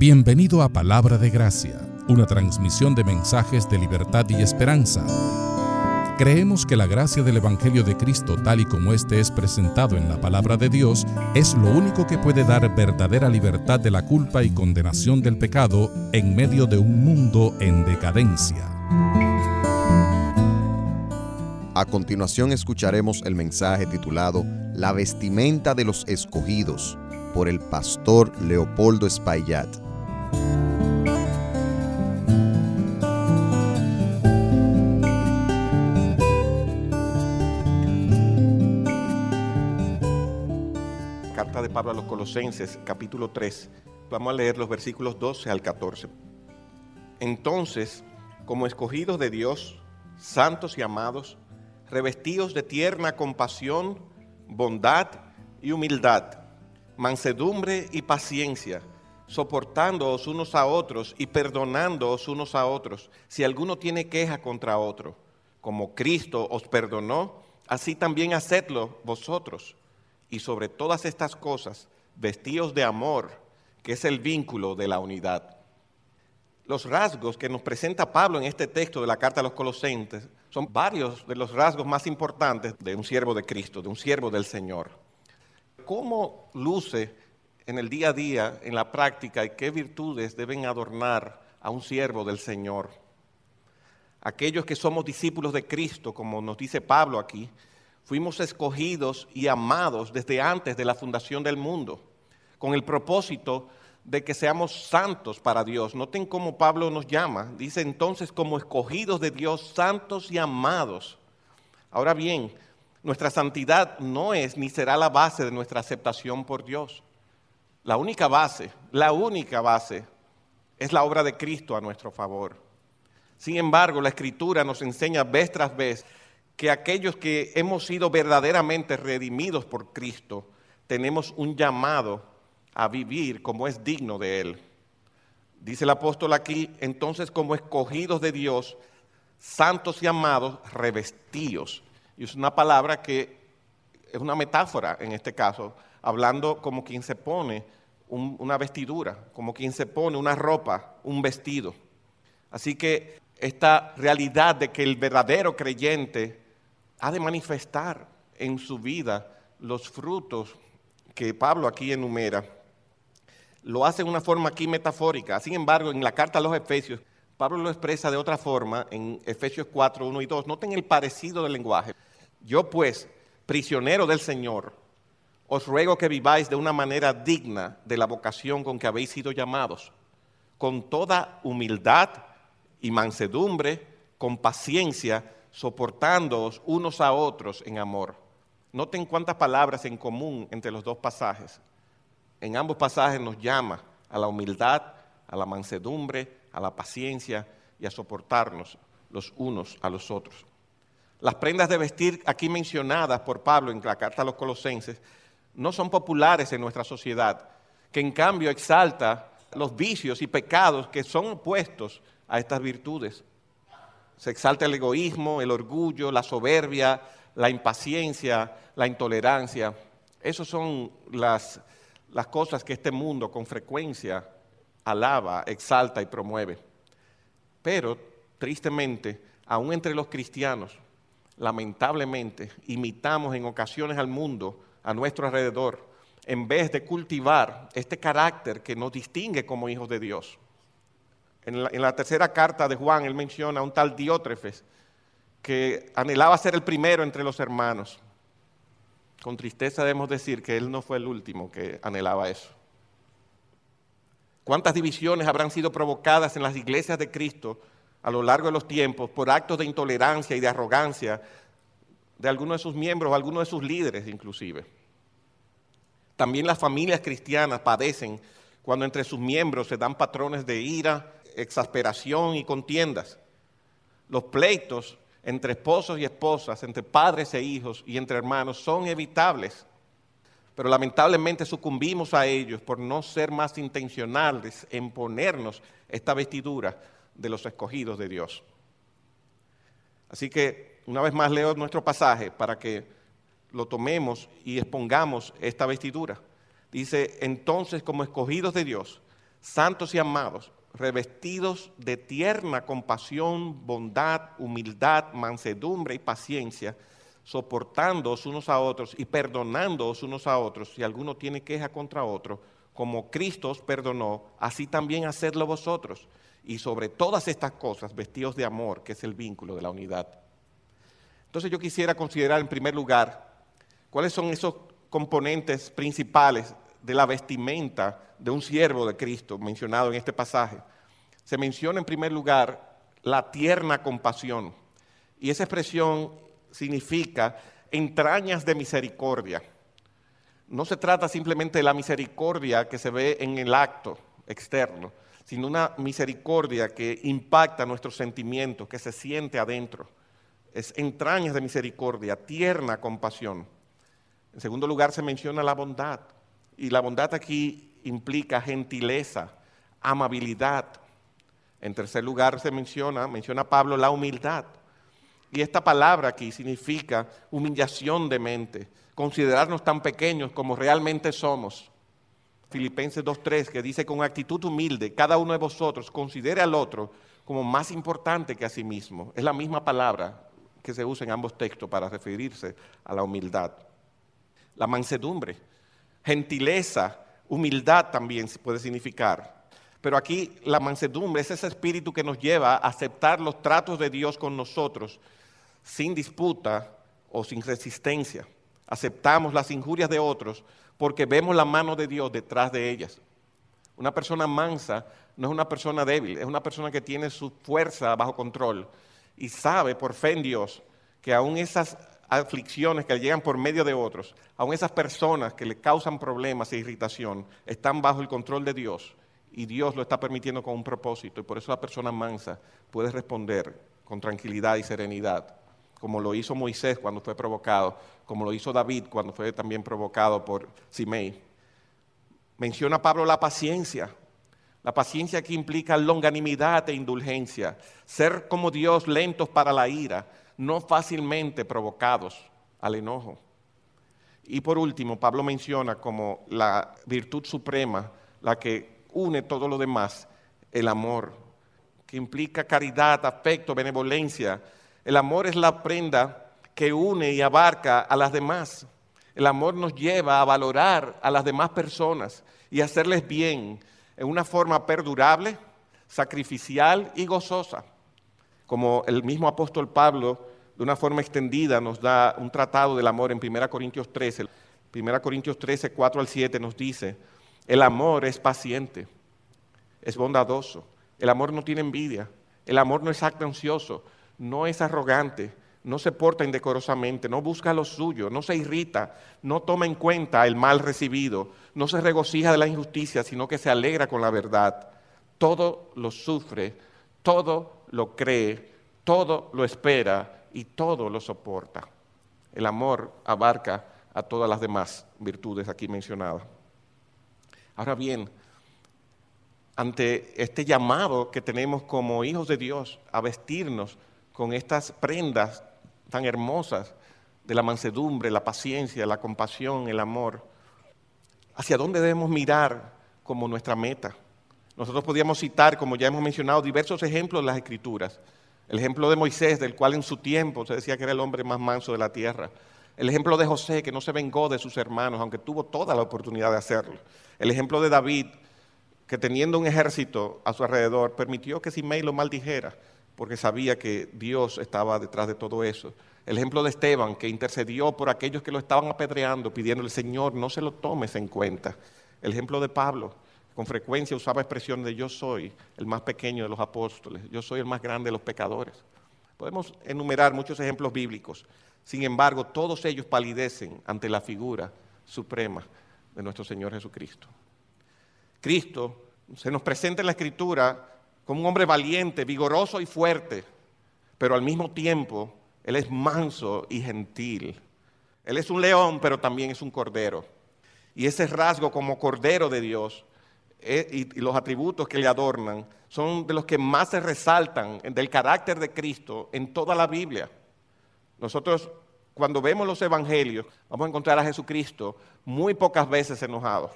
Bienvenido a Palabra de Gracia, una transmisión de mensajes de libertad y esperanza. Creemos que la gracia del Evangelio de Cristo, tal y como este es presentado en la Palabra de Dios, es lo único que puede dar verdadera libertad de la culpa y condenación del pecado en medio de un mundo en decadencia. A continuación escucharemos el mensaje titulado La vestimenta de los escogidos, por el pastor Leopoldo Espaillat. Carta de Pablo a los Colosenses, capítulo 3. Vamos a leer los versículos 12 al 14. Entonces, como escogidos de Dios, santos y amados, revestidos de tierna compasión, bondad y humildad, mansedumbre y paciencia, soportándoos unos a otros y perdonándoos unos a otros, si alguno tiene queja contra otro. Como Cristo os perdonó, así también hacedlo vosotros. Y sobre todas estas cosas, vestíos de amor, que es el vínculo de la unidad. Los rasgos que nos presenta Pablo en este texto de la carta a los Colosenses son varios de los rasgos más importantes de un siervo de Cristo, de un siervo del Señor. ¿Cómo luce en el día a día, en la práctica, y qué virtudes deben adornar a un siervo del Señor? Aquellos que somos discípulos de Cristo, como nos dice Pablo aquí, fuimos escogidos y amados desde antes de la fundación del mundo, con el propósito de que seamos santos para Dios. Noten cómo Pablo nos llama. Dice entonces, como escogidos de Dios, santos y amados. Ahora bien, nuestra santidad no es ni será la base de nuestra aceptación por Dios. La única base es la obra de Cristo a nuestro favor. Sin embargo, la Escritura nos enseña vez tras vez que aquellos que hemos sido verdaderamente redimidos por Cristo, tenemos un llamado a vivir como es digno de Él. Dice el apóstol aquí, entonces como escogidos de Dios, santos y amados, revestidos. Y es una palabra que es una metáfora en este caso, hablando como quien se pone una vestidura, como quien se pone una ropa, un vestido. Así que esta realidad de que el verdadero creyente ha de manifestar en su vida los frutos que Pablo aquí enumera. Lo hace de una forma aquí metafórica. Sin embargo, en la carta a los Efesios, Pablo lo expresa de otra forma en Efesios 4, 1 y 2. Noten el parecido del lenguaje. Yo pues, prisionero del Señor, os ruego que viváis de una manera digna de la vocación con que habéis sido llamados, con toda humildad y mansedumbre, con paciencia, soportándoos unos a otros en amor. Noten cuántas palabras en común entre los dos pasajes. En ambos pasajes nos llama a la humildad, a la mansedumbre, a la paciencia y a soportarnos los unos a los otros. Las prendas de vestir aquí mencionadas por Pablo en la carta a los Colosenses no son populares en nuestra sociedad, que en cambio exalta los vicios y pecados que son opuestos a estas virtudes. Se exalta el egoísmo, el orgullo, la soberbia, la impaciencia, la intolerancia. Esas son las cosas que este mundo con frecuencia alaba, exalta y promueve. Pero, tristemente, aún entre los cristianos, lamentablemente, imitamos en ocasiones al mundo a nuestro alrededor, en vez de cultivar este carácter que nos distingue como hijos de Dios. En la tercera carta de Juan, él menciona a un tal Diótrefes que anhelaba ser el primero entre los hermanos. Con tristeza debemos decir que él no fue el último que anhelaba eso. ¿Cuántas divisiones habrán sido provocadas en las iglesias de Cristo a lo largo de los tiempos por actos de intolerancia y de arrogancia de algunos de sus miembros o algunos de sus líderes inclusive? También las familias cristianas padecen cuando entre sus miembros se dan patrones de ira, exasperación y contiendas. Los pleitos entre esposos y esposas, entre padres e hijos y entre hermanos son evitables, pero lamentablemente sucumbimos a ellos por no ser más intencionales en ponernos esta vestidura de los escogidos de Dios. Así que una vez más leo nuestro pasaje para que lo tomemos y expongamos esta vestidura. Dice, entonces como escogidos de Dios, santos y amados, revestidos de tierna compasión, bondad, humildad, mansedumbre y paciencia, soportándoos unos a otros y perdonándoos unos a otros si alguno tiene queja contra otro, como Cristo os perdonó, así también hacedlo vosotros. Y sobre todas estas cosas, vestidos de amor, que es el vínculo de la unidad. Entonces yo quisiera considerar en primer lugar cuáles son esos componentes principales de la vestimenta de un siervo de Cristo mencionado en este pasaje. Se menciona en primer lugar la tierna compasión, y esa expresión significa entrañas de misericordia. No se trata simplemente de la misericordia que se ve en el acto externo, sino una misericordia que impacta nuestros sentimientos, que se siente adentro. Es entrañas de misericordia, tierna compasión. En segundo lugar se menciona la bondad, y la bondad aquí implica gentileza, amabilidad. En tercer lugar se menciona Pablo la humildad. Y esta palabra aquí significa humillación de mente, considerarnos tan pequeños como realmente somos. Filipenses 2:3, que dice: con actitud humilde, cada uno de vosotros considere al otro como más importante que a sí mismo. Es la misma palabra que se usa en ambos textos para referirse a la humildad. La mansedumbre, gentileza, humildad también puede significar. Pero aquí la mansedumbre es ese espíritu que nos lleva a aceptar los tratos de Dios con nosotros sin disputa o sin resistencia. Aceptamos las injurias de otros porque vemos la mano de Dios detrás de ellas. Una persona mansa no es una persona débil, es una persona que tiene su fuerza bajo control y sabe por fe en Dios que aún esas aflicciones que le llegan por medio de otros, aún esas personas que le causan problemas e irritación, están bajo el control de Dios y Dios lo está permitiendo con un propósito, y por eso la persona mansa puede responder con tranquilidad y serenidad, como lo hizo Moisés cuando fue provocado, como lo hizo David cuando fue también provocado por Simei. Menciona Pablo la paciencia. La paciencia aquí implica longanimidad e indulgencia, ser como Dios, lentos para la ira, no fácilmente provocados al enojo. Y por último, Pablo menciona como la virtud suprema, la que une todo lo demás, el amor, que implica caridad, afecto, benevolencia. El amor es la prenda que une y abarca a las demás. El amor nos lleva a valorar a las demás personas y hacerles bien en una forma perdurable, sacrificial y gozosa. Como el mismo apóstol Pablo, de una forma extendida, nos da un tratado del amor en 1 Corintios 13. 1 Corintios 13, 4 al 7 nos dice: el amor es paciente, es bondadoso, el amor no tiene envidia, el amor no es jactancioso, no es arrogante, no se porta indecorosamente, no busca lo suyo, no se irrita, no toma en cuenta el mal recibido, no se regocija de la injusticia, sino que se alegra con la verdad. Todo lo sufre, todo lo cree, todo lo espera y todo lo soporta. El amor abarca a todas las demás virtudes aquí mencionadas. Ahora bien, ante este llamado que tenemos como hijos de Dios a vestirnos con estas prendas tan hermosas de la mansedumbre, la paciencia, la compasión, el amor, ¿hacia dónde debemos mirar como nuestra meta? Nosotros podríamos citar, como ya hemos mencionado, diversos ejemplos de las Escrituras. El ejemplo de Moisés, del cual en su tiempo se decía que era el hombre más manso de la tierra. El ejemplo de José, que no se vengó de sus hermanos, aunque tuvo toda la oportunidad de hacerlo. El ejemplo de David, que teniendo un ejército a su alrededor, permitió que Simei lo maldijera, porque sabía que Dios estaba detrás de todo eso. El ejemplo de Esteban, que intercedió por aquellos que lo estaban apedreando, pidiéndole: Señor, no se lo tomes en cuenta. El ejemplo de Pablo, con frecuencia usaba expresiones de: yo soy el más pequeño de los apóstoles, yo soy el más grande de los pecadores. Podemos enumerar muchos ejemplos bíblicos. Sin embargo, todos ellos palidecen ante la figura suprema de nuestro Señor Jesucristo. Cristo se nos presenta en la Escritura como un hombre valiente, vigoroso y fuerte, pero al mismo tiempo Él es manso y gentil. Él es un león, pero también es un cordero. Y ese rasgo como cordero de Dios y los atributos que le adornan son de los que más se resaltan del carácter de Cristo en toda la Biblia. Nosotros, cuando vemos los evangelios, vamos a encontrar a Jesucristo muy pocas veces enojado.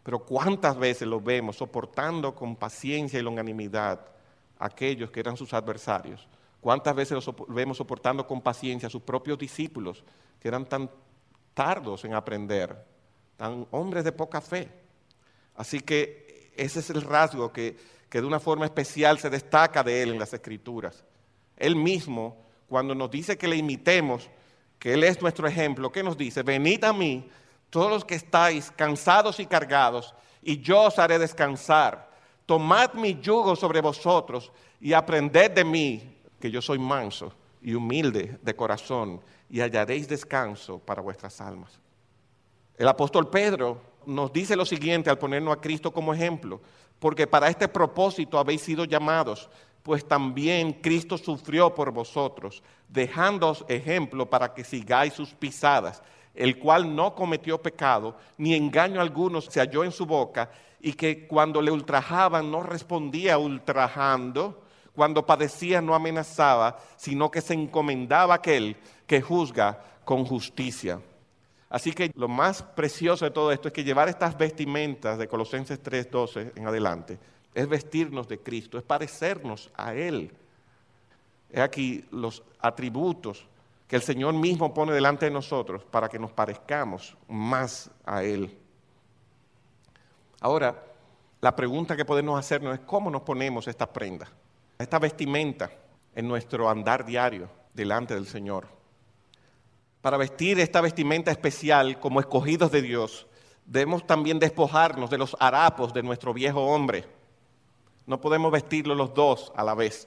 Pero ¿cuántas veces lo vemos soportando con paciencia y longanimidad a aquellos que eran sus adversarios? ¿Cuántas veces los vemos soportando con paciencia a sus propios discípulos que eran tan tardos en aprender, tan hombres de poca fe? Así que ese es el rasgo que de una forma especial se destaca de él en las Escrituras. Él mismo, cuando nos dice que le imitemos, que él es nuestro ejemplo, ¿qué nos dice? Venid a mí, todos los que estáis cansados y cargados, y yo os haré descansar. Tomad mi yugo sobre vosotros y aprended de mí, que yo soy manso y humilde de corazón, y hallaréis descanso para vuestras almas. El apóstol Pedro nos dice lo siguiente al ponernos a Cristo como ejemplo: porque para este propósito habéis sido llamados, pues también Cristo sufrió por vosotros, dejándoos ejemplo para que sigáis sus pisadas, el cual no cometió pecado, ni engaño alguno se halló en su boca, y que cuando le ultrajaban no respondía ultrajando, cuando padecía no amenazaba, sino que se encomendaba a aquel que juzga con justicia. Así que lo más precioso de todo esto es que llevar estas vestimentas de Colosenses 3:12 en adelante es vestirnos de Cristo, es parecernos a Él. Es aquí los atributos que el Señor mismo pone delante de nosotros para que nos parezcamos más a Él. Ahora, la pregunta que podemos hacernos es ¿cómo nos ponemos esta prenda, esta vestimenta en nuestro andar diario delante del Señor? Para vestir esta vestimenta especial como escogidos de Dios, debemos también despojarnos de los harapos de nuestro viejo hombre. No podemos vestirlos los dos a la vez.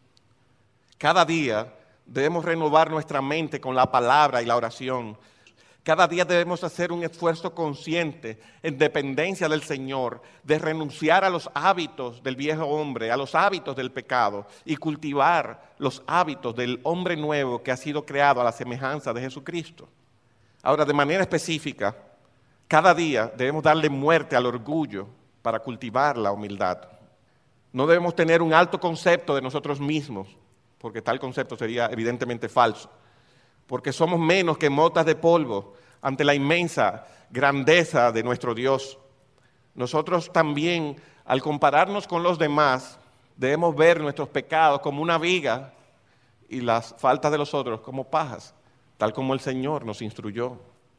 Cada día debemos renovar nuestra mente con la palabra y la oración. Cada día debemos hacer un esfuerzo consciente, en dependencia del Señor, de renunciar a los hábitos del viejo hombre, a los hábitos del pecado, y cultivar los hábitos del hombre nuevo que ha sido creado a la semejanza de Jesucristo. Ahora, de manera específica, cada día debemos darle muerte al orgullo para cultivar la humildad. No debemos tener un alto concepto de nosotros mismos, porque tal concepto sería evidentemente falso. Porque somos menos que motas de polvo ante la inmensa grandeza de nuestro Dios. Nosotros también, al compararnos con los demás, debemos ver nuestros pecados como una viga y las faltas de los otros como pajas, tal como el Señor nos instruyó.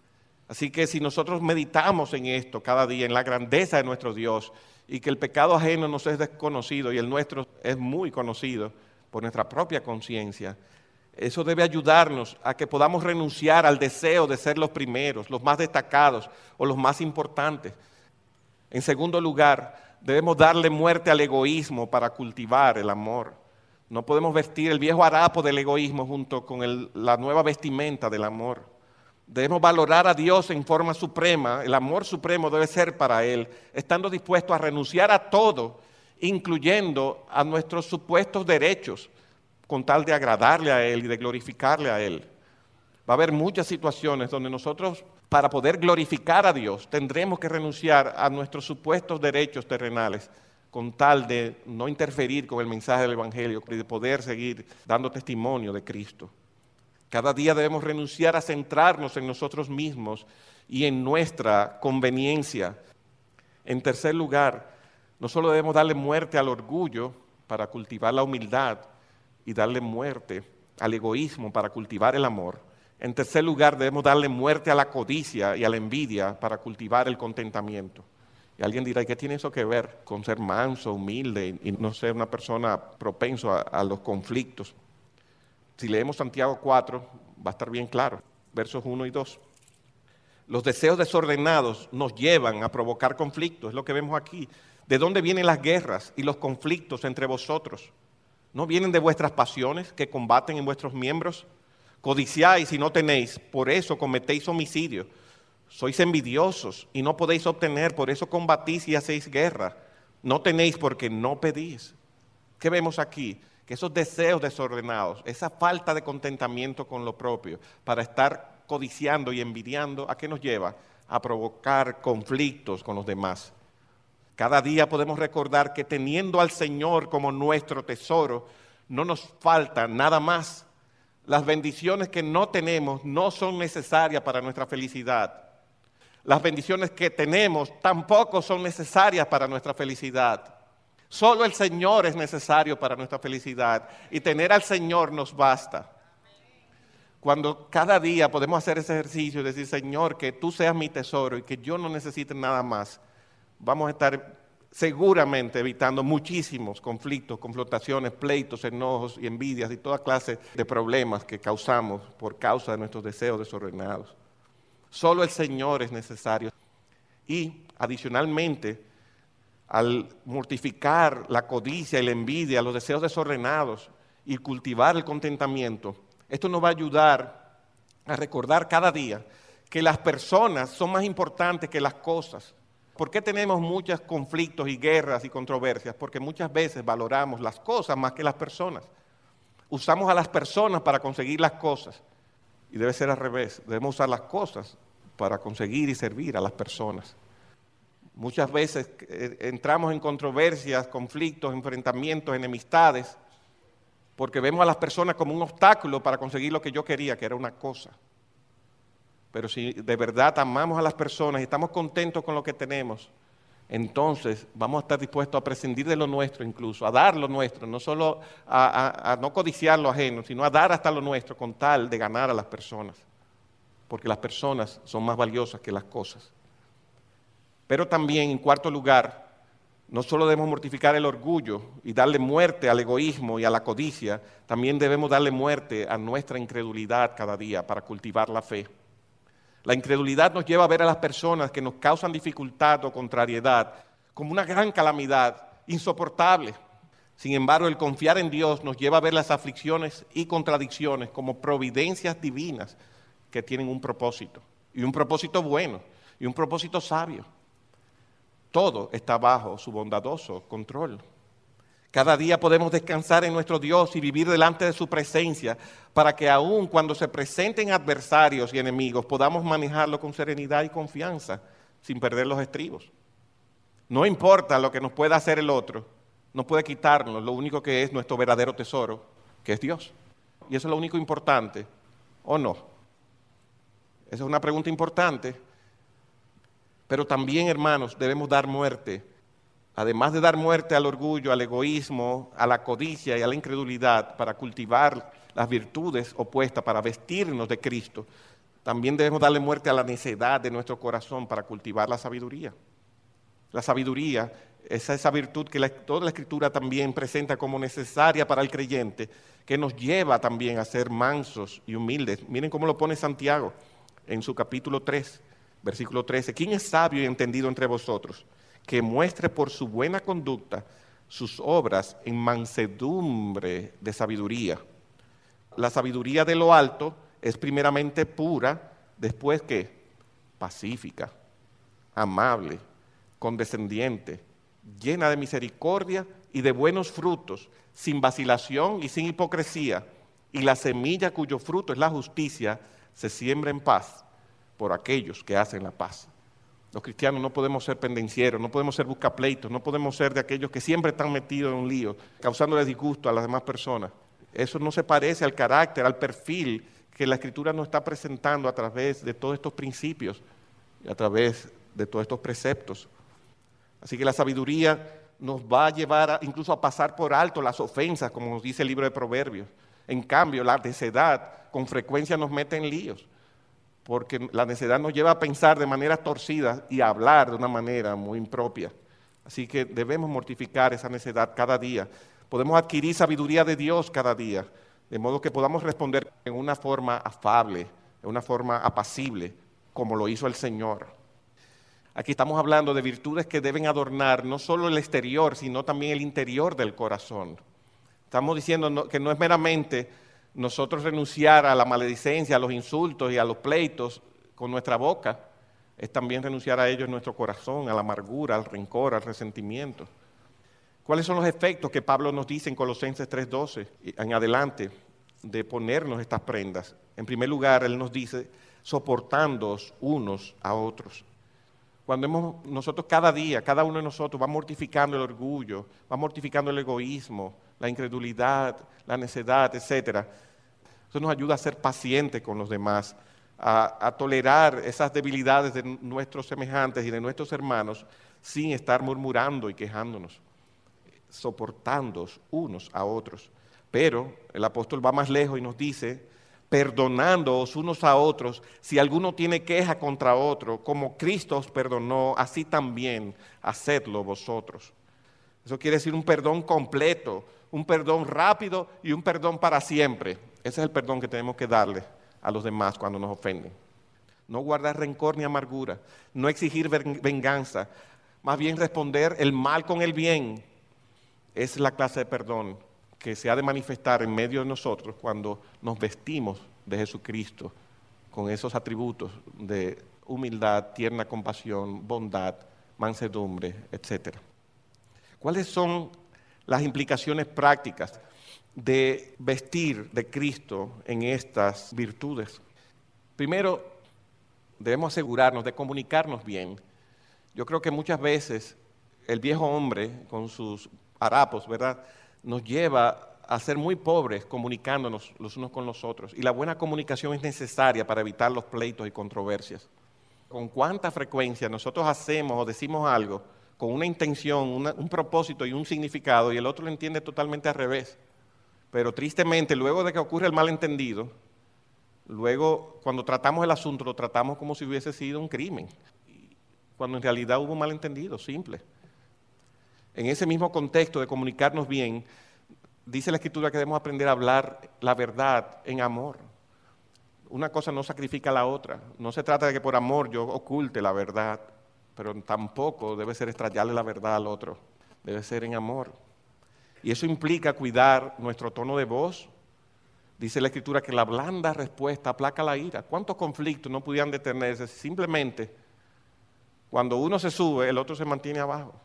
Así que si nosotros meditamos en esto cada día, en la grandeza de nuestro Dios, y que el pecado ajeno nos es desconocido y el nuestro es muy conocido por nuestra propia conciencia, eso debe ayudarnos a que podamos renunciar al deseo de ser los primeros, los más destacados o los más importantes. En segundo lugar, debemos darle muerte al egoísmo para cultivar el amor. No podemos vestir el viejo harapo del egoísmo junto con la nueva vestimenta del amor. Debemos valorar a Dios en forma suprema. El amor supremo debe ser para Él, estando dispuesto a renunciar a todo, incluyendo a nuestros supuestos derechos, con tal de agradarle a Él y de glorificarle a Él. Va a haber muchas situaciones donde nosotros, para poder glorificar a Dios, tendremos que renunciar a nuestros supuestos derechos terrenales, con tal de no interferir con el mensaje del Evangelio y de poder seguir dando testimonio de Cristo. Cada día debemos renunciar a centrarnos en nosotros mismos y en nuestra conveniencia. En tercer lugar, no solo debemos darle muerte al orgullo para cultivar la humildad, y darle muerte al egoísmo para cultivar el amor. En tercer lugar, debemos darle muerte a la codicia y a la envidia para cultivar el contentamiento. Y alguien dirá, ¿y qué tiene eso que ver con ser manso, humilde y no ser una persona propenso a los conflictos? Si leemos Santiago 4, va a estar bien claro, versos 1 y 2. Los deseos desordenados nos llevan a provocar conflictos, es lo que vemos aquí. ¿De dónde vienen las guerras y los conflictos entre vosotros? ¿No vienen de vuestras pasiones que combaten en vuestros miembros? Codiciáis y no tenéis, por eso cometéis homicidio. Sois envidiosos y no podéis obtener, por eso combatís y hacéis guerra. No tenéis porque no pedís. ¿Qué vemos aquí? Que esos deseos desordenados, esa falta de contentamiento con lo propio, para estar codiciando y envidiando, ¿a qué nos lleva? A provocar conflictos con los demás. Cada día podemos recordar que teniendo al Señor como nuestro tesoro, no nos falta nada más. Las bendiciones que no tenemos no son necesarias para nuestra felicidad. Las bendiciones que tenemos tampoco son necesarias para nuestra felicidad. Solo el Señor es necesario para nuestra felicidad y tener al Señor nos basta. Cuando cada día podemos hacer ese ejercicio y decir, Señor, que tú seas mi tesoro y que yo no necesite nada más, vamos a estar seguramente evitando muchísimos conflictos, confrontaciones, pleitos, enojos y envidias y toda clase de problemas que causamos por causa de nuestros deseos desordenados. Solo el Señor es necesario. Y adicionalmente, al mortificar la codicia y la envidia, los deseos desordenados y cultivar el contentamiento, esto nos va a ayudar a recordar cada día que las personas son más importantes que las cosas. ¿Por qué tenemos muchos conflictos y guerras y controversias? Porque muchas veces valoramos las cosas más que las personas. Usamos a las personas para conseguir las cosas. Y debe ser al revés. Debemos usar las cosas para conseguir y servir a las personas. Muchas veces entramos en controversias, conflictos, enfrentamientos, enemistades, porque vemos a las personas como un obstáculo para conseguir lo que yo quería, que era una cosa. Pero si de verdad amamos a las personas y estamos contentos con lo que tenemos, entonces vamos a estar dispuestos a prescindir de lo nuestro incluso, a dar lo nuestro, no solo a no codiciar lo ajeno, sino a dar hasta lo nuestro con tal de ganar a las personas. Porque las personas son más valiosas que las cosas. Pero también, en cuarto lugar, no solo debemos mortificar el orgullo y darle muerte al egoísmo y a la codicia, también debemos darle muerte a nuestra incredulidad cada día para cultivar la fe. La incredulidad nos lleva a ver a las personas que nos causan dificultad o contrariedad como una gran calamidad, insoportable. Sin embargo, el confiar en Dios nos lleva a ver las aflicciones y contradicciones como providencias divinas que tienen un propósito, y un propósito bueno, y un propósito sabio. Todo está bajo su bondadoso control. Cada día podemos descansar en nuestro Dios y vivir delante de su presencia para que aun cuando se presenten adversarios y enemigos podamos manejarlo con serenidad y confianza sin perder los estribos. No importa lo que nos pueda hacer el otro, no puede quitarnos lo único que es nuestro verdadero tesoro, que es Dios. Y eso es lo único importante, ¿o no? Esa es una pregunta importante. Pero también, hermanos, debemos dar muerte. Además de dar muerte al orgullo, al egoísmo, a la codicia y a la incredulidad para cultivar las virtudes opuestas, para vestirnos de Cristo, también debemos darle muerte a la necedad de nuestro corazón para cultivar la sabiduría. La sabiduría es esa virtud que toda la Escritura también presenta como necesaria para el creyente, que nos lleva también a ser mansos y humildes. Miren cómo lo pone Santiago en su capítulo 3, versículo 13. ¿Quién es sabio y entendido entre vosotros? Que muestre por su buena conducta sus obras en mansedumbre de sabiduría. La sabiduría de lo alto es primeramente pura, después ¿qué? Pacífica, amable, condescendiente, llena de misericordia y de buenos frutos, sin vacilación y sin hipocresía. Y la semilla cuyo fruto es la justicia se siembra en paz por aquellos que hacen la paz. Los cristianos no podemos ser pendencieros, no podemos ser buscapleitos, no podemos ser de aquellos que siempre están metidos en un lío, causándole disgusto a las demás personas. Eso no se parece al carácter, al perfil que la Escritura nos está presentando a través de todos estos principios y a través de todos estos preceptos. Así que la sabiduría nos va a llevar incluso a pasar por alto las ofensas, como nos dice el libro de Proverbios. En cambio, la necedad con frecuencia nos mete en líos, porque la necedad nos lleva a pensar de manera torcida y a hablar de una manera muy impropia. Así que debemos mortificar esa necedad cada día. Podemos adquirir sabiduría de Dios cada día, de modo que podamos responder en una forma afable, en una forma apacible, como lo hizo el Señor. Aquí estamos hablando de virtudes que deben adornar no solo el exterior, sino también el interior del corazón. Estamos diciendo que no es meramente nosotros renunciar a la maledicencia, a los insultos y a los pleitos con nuestra boca, es también renunciar a ellos en nuestro corazón, a la amargura, al rencor, al resentimiento. ¿Cuáles son los efectos que Pablo nos dice en Colosenses 3:12 en adelante de ponernos estas prendas? En primer lugar, él nos dice, soportándoos unos a otros. Cuando nosotros cada día, cada uno de nosotros va mortificando el orgullo, va mortificando el egoísmo, la incredulidad, la necedad, etc. Eso nos ayuda a ser pacientes con los demás, a tolerar esas debilidades de nuestros semejantes y de nuestros hermanos sin estar murmurando y quejándonos, soportándonos unos a otros. Pero el apóstol va más lejos y nos dice, perdonándoos unos a otros, si alguno tiene queja contra otro, como Cristo os perdonó, así también hacedlo vosotros. Eso quiere decir un perdón completo, un perdón rápido y un perdón para siempre. Ese es el perdón que tenemos que darle a los demás cuando nos ofenden. No guardar rencor ni amargura, no exigir venganza, más bien responder el mal con el bien. Es la clase de perdón que se ha de manifestar en medio de nosotros cuando nos vestimos de Jesucristo con esos atributos de humildad, tierna compasión, bondad, mansedumbre, etc. ¿Cuáles son las implicaciones prácticas de vestir de Cristo en estas virtudes? Primero, debemos asegurarnos de comunicarnos bien. Yo creo que muchas veces el viejo hombre con sus harapos, ¿verdad?, nos lleva a ser muy pobres comunicándonos los unos con los otros. Y la buena comunicación es necesaria para evitar los pleitos y controversias. Con cuánta frecuencia nosotros hacemos o decimos algo con una intención, un propósito y un significado, y el otro lo entiende totalmente al revés. Pero tristemente, luego de que ocurre el malentendido, luego cuando tratamos el asunto, lo tratamos como si hubiese sido un crimen, cuando en realidad hubo un malentendido, simple. En ese mismo contexto de comunicarnos bien, dice la Escritura que debemos aprender a hablar la verdad en amor. Una cosa no sacrifica a la otra. No se trata de que por amor yo oculte la verdad, pero tampoco debe ser extrañarle la verdad al otro. Debe ser en amor. Y eso implica cuidar nuestro tono de voz. Dice la Escritura que la blanda respuesta aplaca la ira. ¿Cuántos conflictos no pudieran detenerse simplemente cuando uno se sube, el otro se mantiene abajo?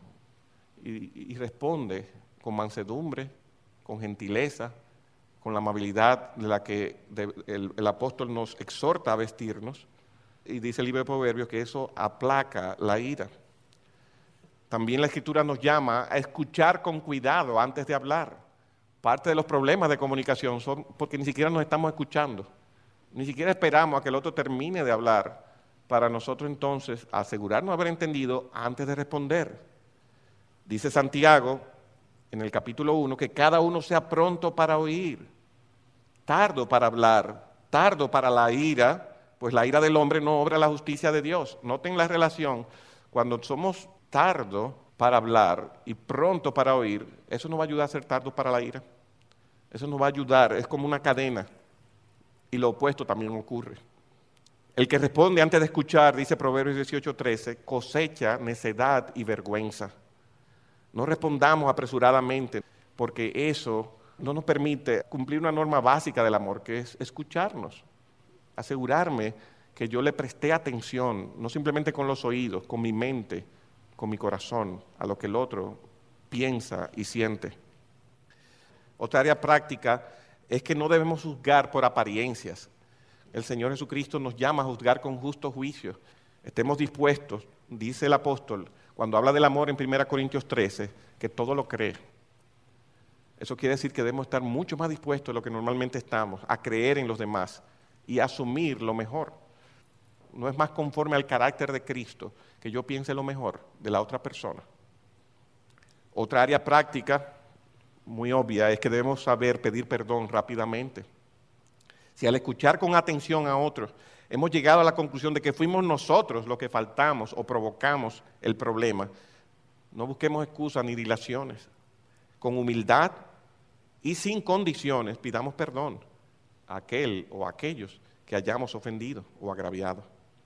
Y responde con mansedumbre, con gentileza, con la amabilidad de la que el apóstol nos exhorta a vestirnos. Y dice el libro de Proverbios que eso aplaca la ira. También la Escritura nos llama a escuchar con cuidado antes de hablar. Parte de los problemas de comunicación son porque ni siquiera nos estamos escuchando. Ni siquiera esperamos a que el otro termine de hablar para nosotros entonces asegurarnos de haber entendido antes de responder. Dice Santiago en el capítulo 1 que cada uno sea pronto para oír, tardo para hablar, tardo para la ira, pues la ira del hombre no obra la justicia de Dios. Noten la relación. Cuando somos tardo para hablar y pronto para oír, eso nos va a ayudar a ser tardo para la ira. Eso nos va a ayudar, es como una cadena. Y lo opuesto también ocurre. El que responde antes de escuchar, dice Proverbios 18:13, cosecha necedad y vergüenza. No respondamos apresuradamente, porque eso no nos permite cumplir una norma básica del amor, que es escucharnos. Asegurarme que yo le presté atención, no simplemente con los oídos, con mi mente, con mi corazón, a lo que el otro piensa y siente. Otra área práctica es que no debemos juzgar por apariencias. El Señor Jesucristo nos llama a juzgar con justo juicio. Estemos dispuestos, dice el apóstol, cuando habla del amor en 1 Corintios 13, que todo lo cree. Eso quiere decir que debemos estar mucho más dispuestos de lo que normalmente estamos, a creer en los demás y asumir lo mejor. No es más conforme al carácter de Cristo que yo piense lo mejor de la otra persona. Otra área práctica muy obvia es que debemos saber pedir perdón rápidamente. Si al escuchar con atención a otros hemos llegado a la conclusión de que fuimos nosotros los que faltamos o provocamos el problema, no busquemos excusas ni dilaciones. Con humildad y sin condiciones pidamos perdón a aquel o a aquellos que hayamos ofendido o agraviado.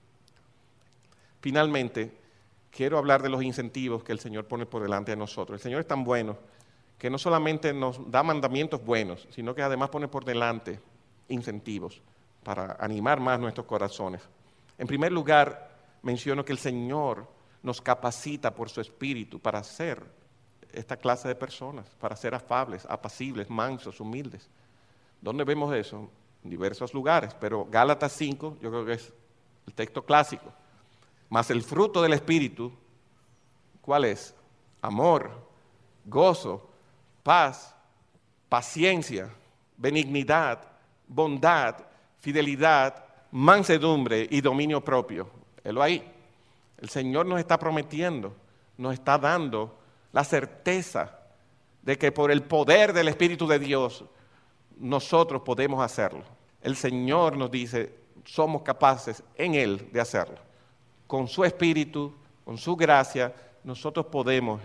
Finalmente, quiero hablar de los incentivos que el Señor pone por delante de nosotros. El Señor es tan bueno que no solamente nos da mandamientos buenos, sino que además pone por delante incentivos para animar más nuestros corazones. En primer lugar, menciono que el Señor nos capacita por su Espíritu para ser esta clase de personas, para ser afables, apacibles, mansos, humildes. ¿Dónde vemos eso? En diversos lugares, pero Gálatas 5, yo creo que es el texto clásico. Mas el fruto del Espíritu, ¿cuál es? Amor, gozo, paz, paciencia, benignidad, bondad, fidelidad, mansedumbre y dominio propio. Velo ahí. El Señor nos está prometiendo, nos está dando la certeza de que por el poder del Espíritu de Dios nosotros podemos hacerlo. El Señor nos dice, somos capaces en Él de hacerlo. Con su Espíritu, con su gracia, nosotros podemos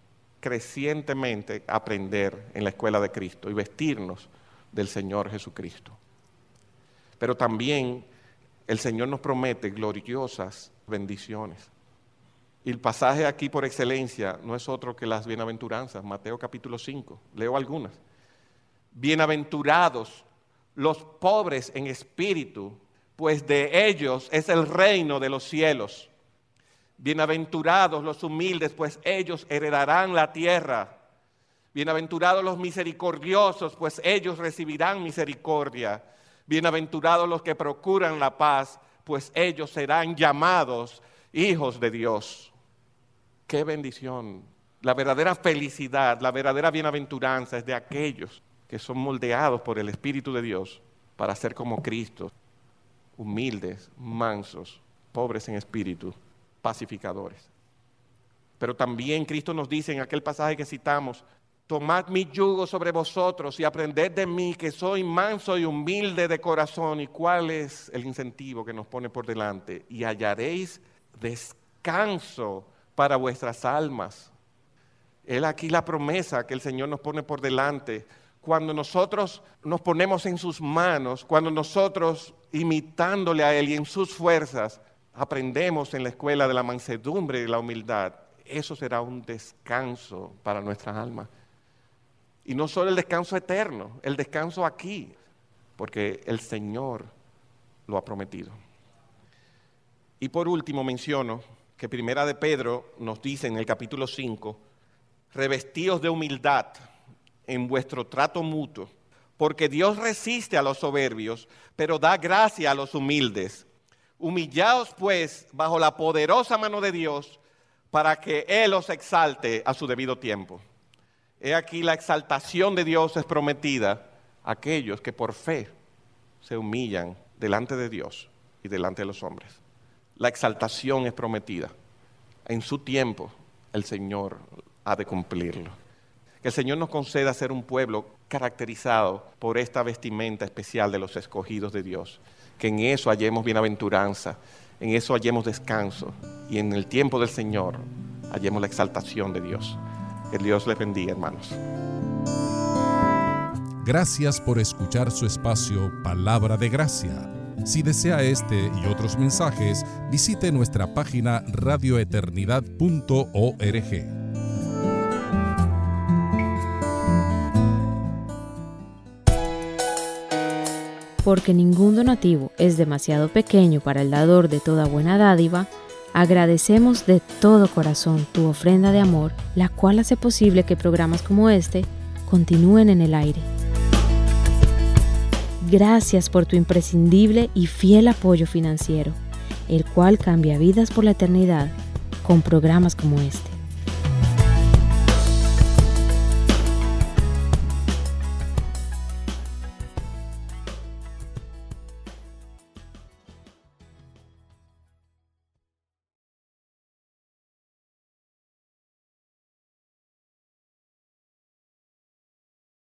crecientemente aprender en la escuela de Cristo y vestirnos del Señor Jesucristo. Pero también el Señor nos promete gloriosas bendiciones. Y el pasaje aquí por excelencia no es otro que las bienaventuranzas, Mateo capítulo 5, leo algunas. Bienaventurados los pobres en espíritu, pues de ellos es el reino de los cielos. Bienaventurados los humildes, pues ellos heredarán la tierra. Bienaventurados los misericordiosos, pues ellos recibirán misericordia. Bienaventurados los que procuran la paz, pues ellos serán llamados hijos de Dios. ¡Qué bendición! La verdadera felicidad, la verdadera bienaventuranza es de aquellos que son moldeados por el Espíritu de Dios para ser como Cristo, humildes, mansos, pobres en espíritu, pacificadores. Pero también Cristo nos dice en aquel pasaje que citamos, tomad mi yugo sobre vosotros y aprended de mí, que soy manso y humilde de corazón. ¿Y cuál es el incentivo que nos pone por delante? Y hallaréis descanso para vuestras almas. Él aquí la promesa que el Señor nos pone por delante. Cuando nosotros nos ponemos en sus manos, cuando nosotros imitándole a Él y en sus fuerzas, aprendemos en la escuela de la mansedumbre y la humildad, eso será un descanso para nuestras almas. Y no solo el descanso eterno, el descanso aquí, porque el Señor lo ha prometido. Y por último menciono que Primera de Pedro nos dice en el capítulo 5, revestíos de humildad en vuestro trato mutuo, porque Dios resiste a los soberbios, pero da gracia a los humildes. Humillaos pues bajo la poderosa mano de Dios, para que Él os exalte a su debido tiempo. He aquí la exaltación de Dios es prometida a aquellos que por fe se humillan delante de Dios y delante de los hombres. La exaltación es prometida. En su tiempo el Señor ha de cumplirlo. Que el Señor nos conceda ser un pueblo caracterizado por esta vestimenta especial de los escogidos de Dios. Que en eso hallemos bienaventuranza, en eso hallemos descanso y en el tiempo del Señor hallemos la exaltación de Dios. Que Dios les bendiga, hermanos. Gracias por escuchar su espacio Palabra de Gracia. Si desea este y otros mensajes, visite nuestra página radioeternidad.org. Porque ningún donativo es demasiado pequeño para el dador de toda buena dádiva, agradecemos de todo corazón tu ofrenda de amor, la cual hace posible que programas como este continúen en el aire. Gracias por tu imprescindible y fiel apoyo financiero, el cual cambia vidas por la eternidad con programas como este.